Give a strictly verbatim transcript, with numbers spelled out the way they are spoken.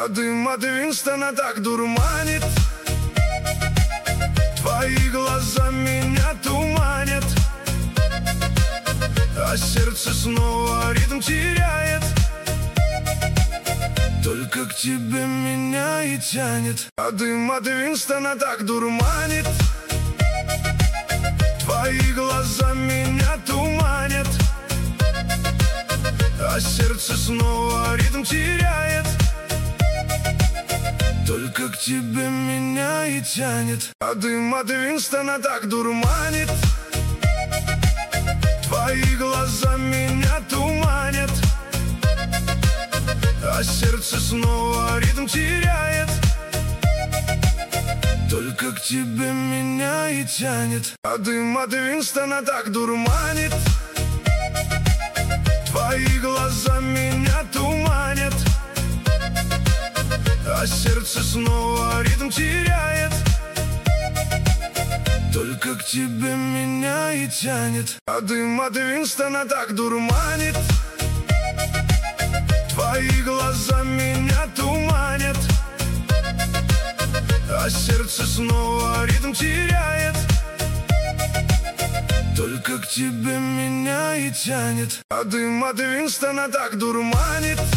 А дым от Винстона так дурманит. Твои глаза меня туманят, а сердце снова ритм теряет. Только к тебе меня и тянет. А дым от Винстона так дурманит. Твои глаза меня туманят, а сердце снова ритм теряет. Только к тебе меня и тянет. А дым от Винстона так дурманит. Твои глаза меня туманят, а сердце снова ритм теряет. Только к тебе меня и тянет. А дым от Винстона так дурманит. Твои глаза меня туманят, а сердце снова ритм теряет. Только к тебе меня и тянет. А дым от Винстона так дурманит. Твои глаза меня туманят, а сердце снова ритм теряет. Только к тебе меня и тянет. А дым от Винстона так дурманит.